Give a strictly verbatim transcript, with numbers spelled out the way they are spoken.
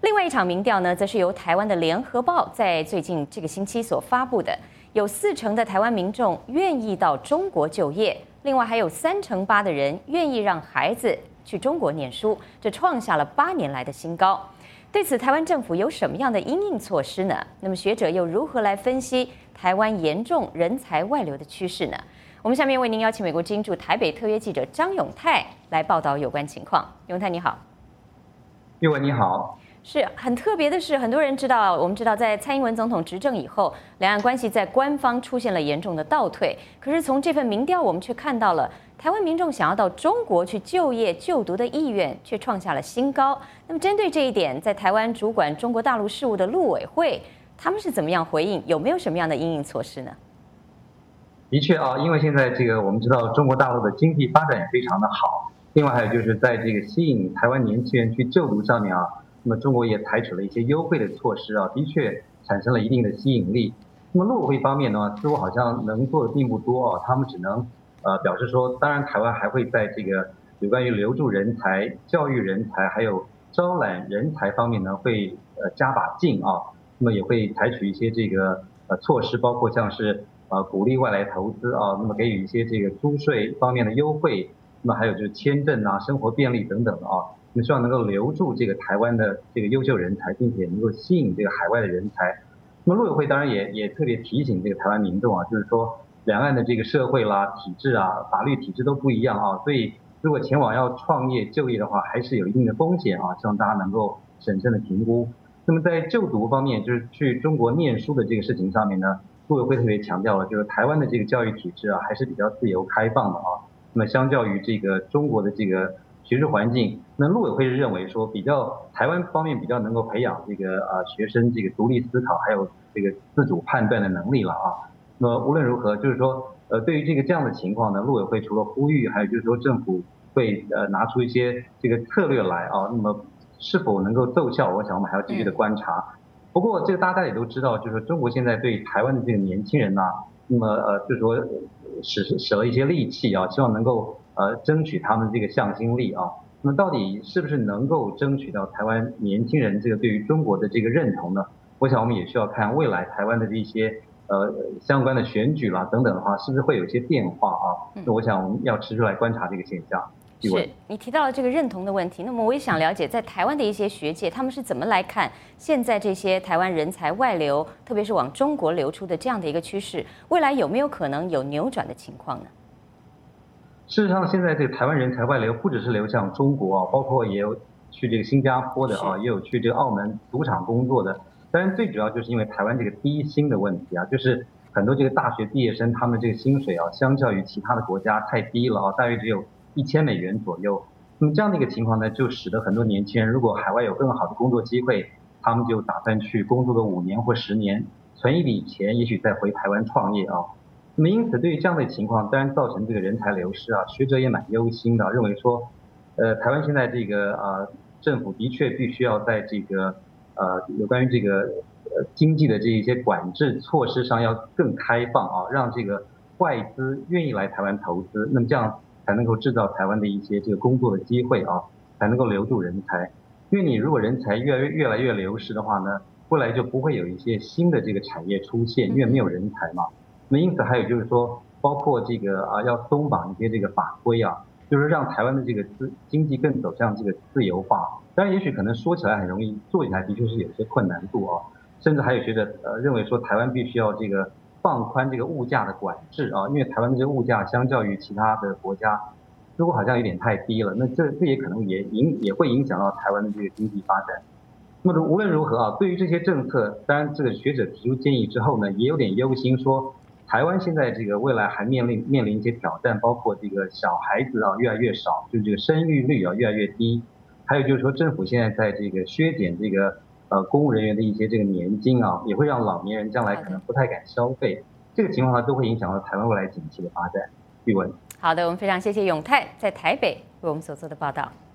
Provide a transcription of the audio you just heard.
另外一场民调呢，则是由台湾的联合报在最近这个星期所发布的，有四成的台湾民众愿意到中国就业，另外还有三成八的人愿意让孩子去中国念书，这创下了八年来的新高。对此，台湾政府有什么样的因应措施呢？那么学者又如何来分析台湾严重人才外流的趋势呢？我们下面为您邀请美国之音驻台北特约记者张永泰来报道有关情况。永泰你好。 玉文你好。 是很特别的是，很多人知道，我们知道在蔡英文总统执政以后，两岸关系在官方出现了严重的倒退。可是从这份民调，我们却看到了台湾民众想要到中国去就业就读的意愿却创下了新高。那么针对这一点，在台湾主管中国大陆事务的陆委会，他们是怎么样回应？有没有什么样的因应措施呢？ 的确啊，因为现在这个我们知道中国大陆的经济发展也非常的好，另外还有就是在这个吸引台湾年轻人去就读上面啊。那么中国也采取了一些优惠的措施啊，的确产生了一定的吸引力。那么陆委会方面呢，似乎好像能做的并不多啊，他们只能呃表示说，当然台湾还会在这个有关于留住人才、教育人才还有招揽人才方面呢，会呃加把劲啊。那么也会采取一些这个呃措施，包括像是呃鼓励外来投资啊，那么给予一些这个租税方面的优惠，那么还有就是签证啊、生活便利等等的啊。我们希望能够留住这个台湾的这个优秀人才，并且能够吸引这个海外的人才。那么陆委会当然也也特别提醒这个台湾民众啊，就是说两岸的这个社会啦、体制啊、法律体制都不一样啊，所以如果前往要创业就业的话，还是有一定的风险啊，希望大家能够审慎的评估。那么在就读方面，就是去中国念书的这个事情上面呢，陆委会特别强调了，就是台湾的这个教育体制啊，还是比较自由开放的啊。那么相较于这个中国的这个学术环境，那陆委会是认为说，比较台湾方面比较能够培养这个呃学生这个独立思考，还有这个自主判断的能力了啊。那么无论如何，就是说呃对于这个这样的情况呢，陆委会除了呼吁，还有就是说政府会呃拿出一些这个策略来啊，那么是否能够奏效，我想我们还要继续的观察。不过这个大家也都知道，就是中国现在对台湾的这个年轻人呢、啊，那么呃就是说使使了一些力气啊，希望能够呃争取他们这个向心力啊。那么到底是不是能够争取到台湾年轻人这个对于中国的这个认同呢？我想我们也需要看未来台湾的这些呃相关的选举啦等等的话，是不是会有一些变化啊？那我想我们要持续来观察这个现象。 是你提到了这个认同的问题，那么我也想了解，在台湾的一些学界，他们是怎么来看现在这些台湾人才外流，特别是往中国流出的这样的一个趋势，未来有没有可能有扭转的情况呢？ 事实上，现在这个台湾人才外流不只是流向中国啊，包括也有去这个新加坡的啊，也有去这个澳门赌场工作的。当然，最主要就是因为台湾这个低薪的问题啊，就是很多这个大学毕业生他们这个薪水啊，相较于其他的国家太低了啊，大约只有一千美元左右。那么这样的一个情况呢，就使得很多年轻人如果海外有更好的工作机会，他们就打算去工作个五年或十年，存一笔钱，也许再回台湾创业啊。那么因此，对于这样的情况，当然造成这个人才流失啊，学者也蛮忧心的，认为说，呃，台湾现在这个呃政府的确必须要在这个呃有关于这个呃经济的这一些管制措施上要更开放啊，让这个外资愿意来台湾投资，那么这样才能够制造台湾的一些这个工作的机会啊，才能够留住人才。因为你如果人才越来越越来越流失的话呢，未来就不会有一些新的这个产业出现，因为没有人才嘛。那因此还有就是说，包括这个啊，要松绑一些这个法规啊，就是让台湾的这个资经济更走向这个自由化。当然，也许可能说起来很容易，做起来的确是有些困难度啊。甚至还有学者呃认为说，台湾必须要这个放宽这个物价的管制啊，因为台湾的这个物价相较于其他的国家，似乎好像有点太低了。那这这也可能也影也会影响到台湾的这个经济发展。那么无论如何啊，对于这些政策，当然这个学者提出建议之后呢，也有点忧心说。台湾现在这个未来还面临面临一些挑战，包括这个小孩子啊越来越少，就这个生育率啊越来越低，还有就是说政府现在在这个削减这个呃公务人员的一些这个年金啊，也会让老年人将来可能不太敢消费，这个情况呢都会影响到台湾未来景气的发展。玉文， 好的，我们非常谢谢永泰在台北为我们所做的报道。